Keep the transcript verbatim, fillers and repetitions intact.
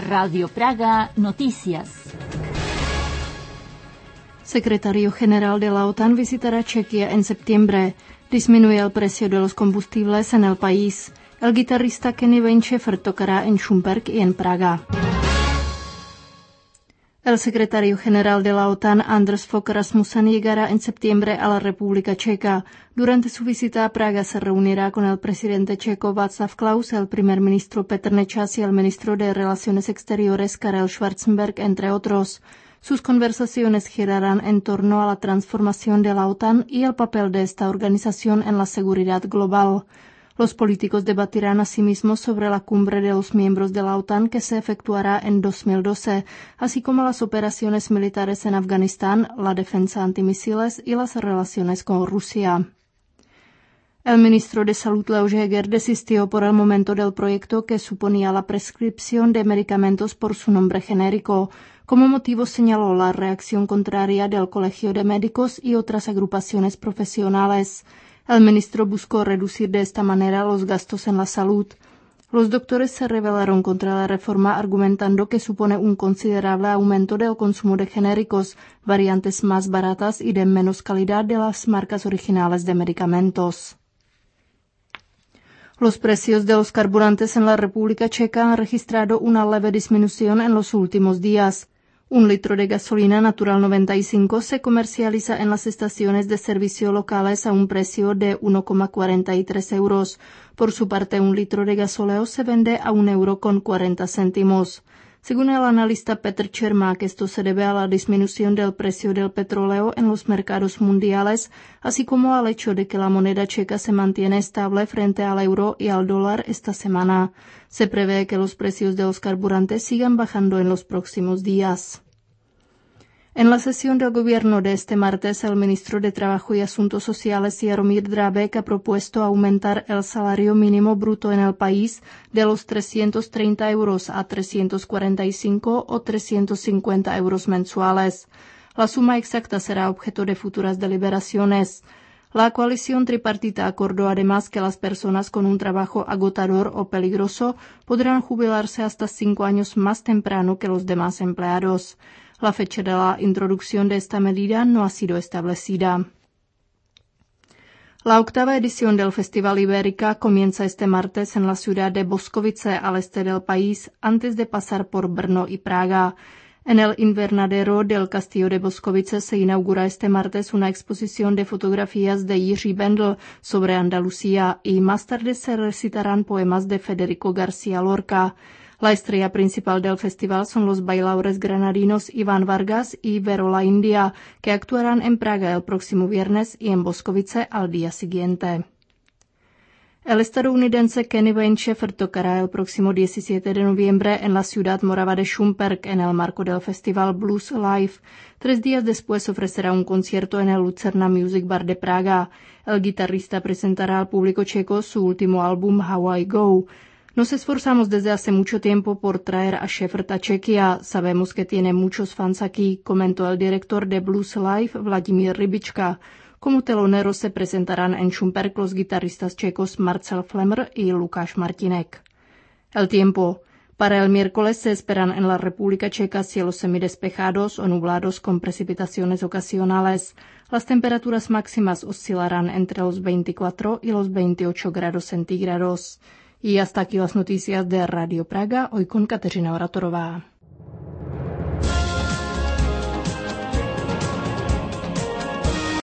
Radio Praga Noticias. Secretario General de la OTAN visitará Chequia en septiembre. Disminuye el precio de los combustibles en el país. El guitarrista Kenny Wayne Shepherd tocará en Šumperk y en Praga. El secretario general de la OTAN, Anders Fogh Rasmussen, llegará en septiembre a la República Checa. Durante su visita a Praga se reunirá con el presidente checo Václav Klaus, el primer ministro Petr Nečas y el ministro de Relaciones Exteriores Karel Schwarzenberg, entre otros. Sus conversaciones girarán en torno a la transformación de la OTAN y el papel de esta organización en la seguridad global. Los políticos debatirán asimismo sobre la cumbre de los miembros de la OTAN que se efectuará en dos mil doce, así como las operaciones militares en Afganistán, la defensa antimisiles y las relaciones con Rusia. El ministro de Salud Leoš Heger desistió por el momento del proyecto que suponía la prescripción de medicamentos por su nombre genérico. Como motivo señaló la reacción contraria del Colegio de Médicos y otras agrupaciones profesionales. El ministro buscó reducir de esta manera los gastos en la salud. Los doctores se rebelaron contra la reforma argumentando que supone un considerable aumento del consumo de genéricos, variantes más baratas y de menos calidad de las marcas originales de medicamentos. Los precios de los carburantes en la República Checa han registrado una leve disminución en los últimos días. Un litro de gasolina natural noventa y cinco se comercializa en las estaciones de servicio locales a un precio de uno coma cuarenta y tres euros. Por su parte, un litro de gasóleo se vende a un euro con cuarenta céntimos. Según el analista Petr Čermák, esto se debe a la disminución del precio del petróleo en los mercados mundiales, así como al hecho de que la moneda checa se mantiene estable frente al euro y al dólar esta semana. Se prevé que los precios de los carburantes sigan bajando en los próximos días. En la sesión del gobierno de este martes, el ministro de Trabajo y Asuntos Sociales, Jaromír Drábek, ha propuesto aumentar el salario mínimo bruto en el país de los trescientos treinta euros a trescientos cuarenta y cinco o trescientos cincuenta euros mensuales. La suma exacta será objeto de futuras deliberaciones. La coalición tripartita acordó además que las personas con un trabajo agotador o peligroso podrán jubilarse hasta cinco años más temprano que los demás empleados. La fecha de la introducción de esta medida no ha sido establecida. La octava edición del Festival Ibérica comienza este martes en la ciudad de Boskovice al este del país, antes de pasar por Brno y Praga. En el invernadero del Castillo de Boskovice se inaugura este martes una exposición de fotografías de Jiří Bendl sobre Andalucía y más tarde se recitarán poemas de Federico García Lorca. La estrella principal del festival son los bailadores granadinos Iván Vargas y Vero La India, que actuarán en Praga el próximo viernes y en Boskovice al día siguiente. El estadounidense Kenny Wayne Shepherd tocará el próximo diecisiete de noviembre en la ciudad morava de Šumperk en el marco del festival Blues Live. Tres días después ofrecerá un concierto en el Lucerna Music Bar de Praga. El guitarrista presentará al público checo su último álbum How I Go. Nos esforzamos desde hace mucho tiempo por traer a Shepherd a Chequia. Sabemos que tiene muchos fans aquí, comentó el director de Blues Live, Vladimír Rybička. Como teloneros se presentarán en Šumperk los guitarristas checos Marcel Flemmer y Lukáš Martínek. El tiempo. Para el miércoles se esperan en la República Checa cielos semidespejados o nublados con precipitaciones ocasionales. Las temperaturas máximas oscilarán entre los veinticuatro y los veintiocho grados centígrados. Y hasta aquí las noticias de Radio Praga, hoy con Kateřina Oratorová.